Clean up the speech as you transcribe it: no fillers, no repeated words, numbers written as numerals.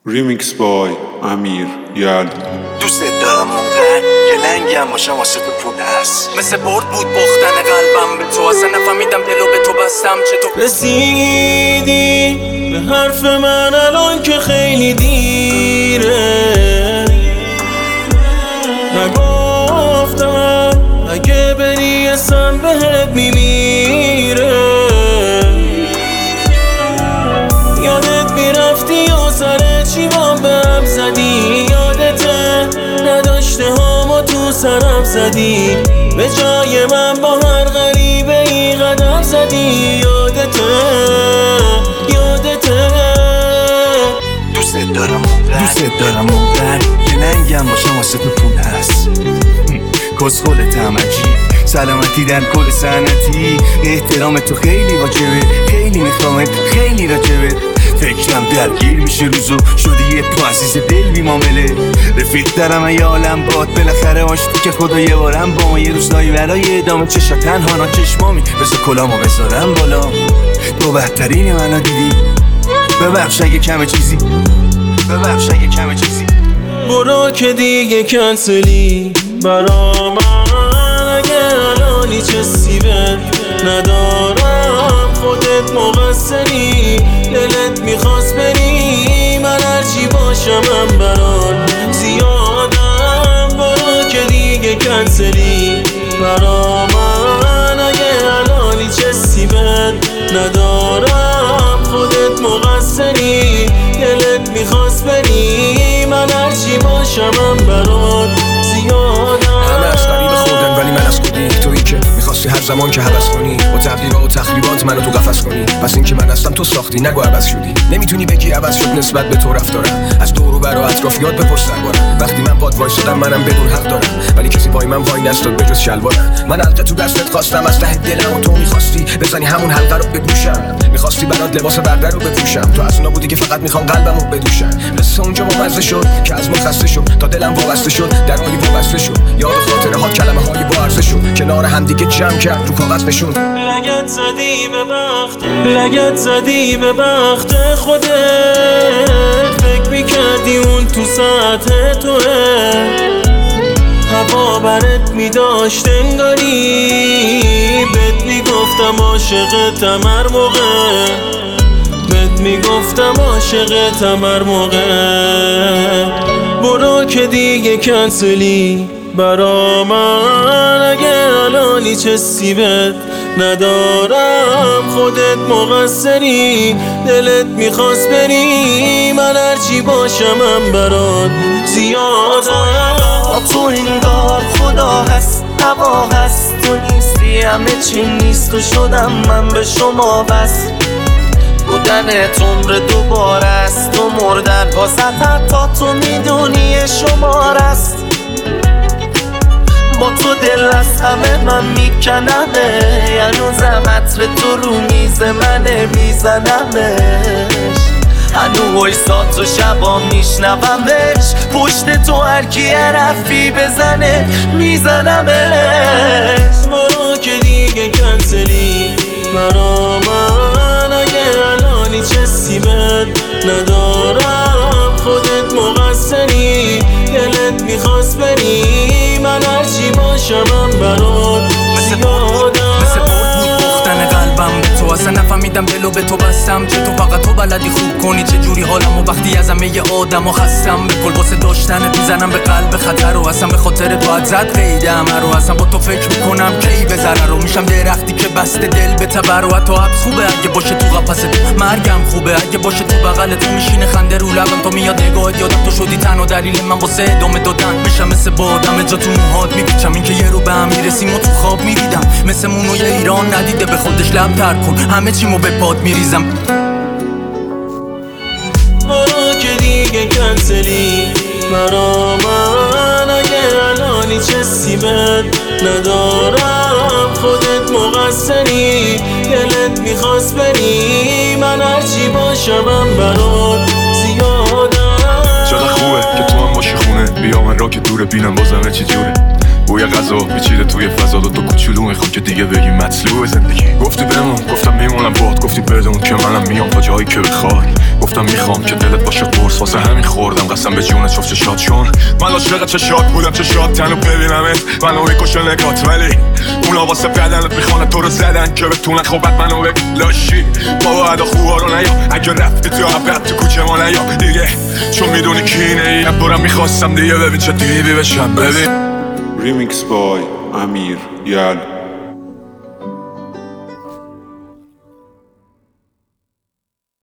ریمیکس بای امیر یل. دوست دارم اونقدر که لنگم باشم واسه تو پول هست، مثل برد بود باختن قلبم به تو، اصلا نفهمیدم دلو به تو بستم چطور رسیدی به حرف من الان که خیلی دیره. نگفتم اگه بری اسم بهت میمیره. یادت میرفتی و سر چیمام به هم زدی، یادته نداشته هامو تو سرم زدی، به جای من با هر غریبه ای قدم زدی. یادته دوست دارم اونقدر که لنگم باشم واسه تو پول هست. کسخولت هم عجیب، سلامتی در کل سنتی، احترام تو خیلی واجبه، خیلی میخوامت، خیلی راجبه. فکرم درگیر میشه روزو، شدی یه تو عزیز دل بی معامله. رفیق دارم ای عالم باد، بالاخره آشتی که خدا یه بارم با ما، یه روزایی برای ادامه چشا تنها نا چشمامی، بذار کلامو بذارم بالا. تو بهترین منو دیدی، ببخش اگه کم چیزی، برو که دیگه کنسلی برا من، اگه الانی چه سیبت ندارم، خودت مقصری، دلت میخواست بری، من هرچی باشم هم برات زیادم. برو که دیگه کنسلی برا من، اگه الانی چه سیبت ندارم، خودت مقصری، دلت میخواست بری، من هرچی باشم هم برات زیادم. همه از غریب خوردن ولی من از خودی، تویی که میخواستی هر زمان که حوض کنی، با تغییرات و تخریبات منو تو قفس کنی. پس این که من هستم تو ساختی، نگو عوض شدی. نمیتونی بگی عوض شد نسبت به تو رفتارم، از دور و بر و اطرافیات بپرس دربارم. وقتی من باد وایسادم منم بدون حق دارم، ولی کسی پای من وای نستاد بجز شلوارم. من حلقه تو دستت خواستم از ته دلم و تو میخواستی بزنی همون حلقه رو به گوشم، میخواستی برات لباس برده رو بپوشم. تو از اونا بودی که فقط میخوام قلبمو بدوشم. قصه اونجا ممزه شد که از ما خسته شد، تا دلم وابسته شد در حالی وابسته شد. یاد خاطره ها کلمه های با ارزش شد، کنار همدیگه جمع کرد رو کاغذ نشون. لگت زدی به بخت خودت، فکر میکردی اون تو سطح توه، هوا برت میداشت انگاری، بهت میگفتم عاشقتم هر موقع، بهت میگفتم عاشقتم هر موقع. برو که دیگه کنسلی برا من، اگه الانی چه سیبت ندارم، خودت مقصری، دلت میخواست بری، من هرچی باشم هم برات زیادم. تو انگار خدا هست، هوا هست، تو نیستی همه چی نیست و شدم من به شما بس. بودنت عمر دوباره است، تو مردن واسه حتی تو میدونی شمار است. با تو دل از همه من میکنمه، هنوزم عطر تو رو میز منه میزنمش. هنو وایسات و شبا میشنومش، پشت تو هرکی حرفی بزنه میزنمش. برو که دیگه کنسلی برا من، اگه الانی چه سیبت ندارم، خودت مقصری، دلت میخواست بری، من هرچی باشم هم برات زیادم. مثل برد بود باختن قلبم به تو، اصلا نفهمیدم دلو به تو بستم چطور، فقط تو بلدی خوب کنی چه جوری حالمو وقتی از همه آدم و خستم. به کل واسه داشتنت میزنم به قلب خطر، و اصلا به خاطر تو اد زد قید همه رو، اصلا با تو فکر میکنم کی به ضرر رو، میشم درختی که بسته دل به تبر، و حتی حبس خوبه اگه باشه تو قفس تو، مرگم خوبه اگه باشه تو بغل تو، میشینه خنده رو لبم تو میاد نگاهت، یادم تو شدی تنها دلیل من واسه ادامه دادن. میشم مثل بادم جا تو موهات میپیچم، این که یه رو به هم میرسیم و تو خواب میریدم، مثل مونوی ایران ندیده به خودش لب تر کن، همه چیمو به پاد میریزم. برو که دیگه کنسلی برا من، اگه الانی چه سیبت ندارم، خودت مقصری، دلت میخواست بری، من هرچی باشم هم برات زیادم. چقدر خوبه که تو هم باشی خونه، بیا من را که دوره بینم بازمه چی جوره. بوی غذا میچیده توی فضا، دو کوچولو میخوام که دیگه بگی مطلوب زندگی. گفتی بمون، گفتم میمونم باهات، گفتی بدون که منم میام تا جایی که بخوای. گفتم میخوام که دلت باشه قرص، واسه همین قسم به جون چفت چشات چون من عاشق چشات بودم چشات تنو ببینمت منو میکشه نگات ولی اونا واسه بدنت میخوانه تو رو زدن که بتونن خوبت منو بگی لاشی بابا ادا خوبا رو نیا اگه رفتی تو عبرت تو کوچه ما نیا دیگه چون میدونی کینه ای دورم میخواستم دیگه ببین چه دیوی بشم ببین Remix by Amir Yal.